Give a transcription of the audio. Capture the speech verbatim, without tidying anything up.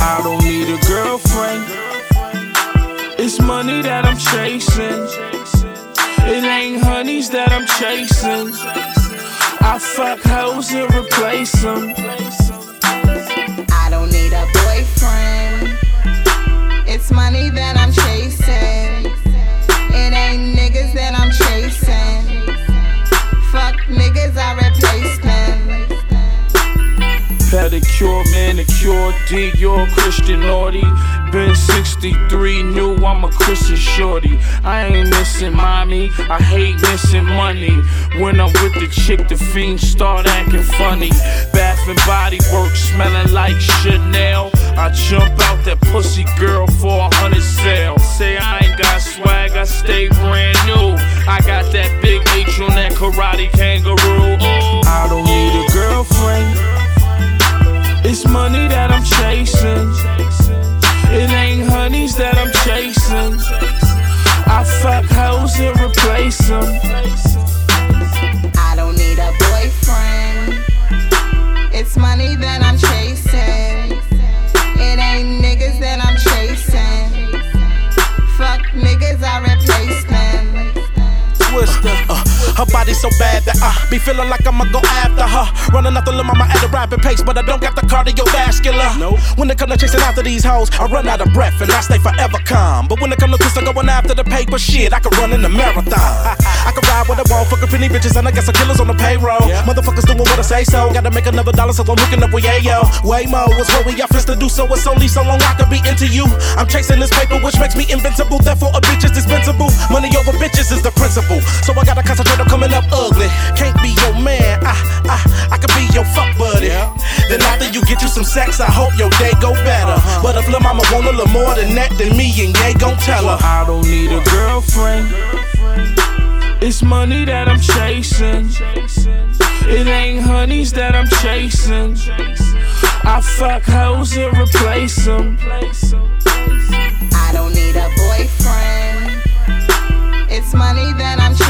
I don't need a girlfriend. It's money that I'm chasing. It ain't honeys that I'm chasing. I fuck hoes and replace them. I don't need a boyfriend. It's money that I'm chasing. It ain't niggas that I'm chasing. Fuck niggas, I replace them. Pedicure, manicure, Dior, Christian naughty. Been sixty-three, knew I'm a Christian shorty. I ain't missing mommy, I hate missing money. When I'm with the chick, the fiends start acting funny. Bath and body work, smelling like Chanel. I jump out that pussy girl for a hundred sale. Say I ain't got swag, I stay brand new. I got that big H on that karate kangaroo. Ooh. I don't need a girlfriend. It's money that I'm chasing. It ain't honeys that I'm chasing. I fuck hoes and replace them. I don't need a boyfriend. It's money that I'm chasing. It ain't niggas that I'm chasing. Fuck niggas, I replace them. Twister. Uh, her body so bad that I be feeling like I'ma go after her. Running after Lil' Mama at a rapid pace, but I don't got the cardiovascular. Nope. When it come to chasing after these hoes, I run out of breath and I stay forever calm. But when it come to Twister going after the paper, shit, I can run in the marathon. I can ride with a wall, fucking pretty bitches, and I got some killers on the payroll. Yeah. Motherfuckers doing what I say so. Gotta make another dollar, so I'm hooking up with Yayo. Way more is what we got fist to do, so it's only so long I can be into you. I'm chasing this paper, which makes me invincible. Therefore, a bitch is dispensable. Money over bitches is the principle. So I gotta concentrate on coming up ugly. Can't be your man, I, I, I could be your fuck buddy. Yeah. Then after you get you some sex, I hope your day go better. Uh-huh. But if Lil' Mama want a little more than that, then me and Ye gon' tell her. I don't need a girlfriend. It's money that I'm chasing. It ain't honeys that I'm chasing. I fuck hoes and replace them. I don't need a boyfriend. It's money that I'm chasing.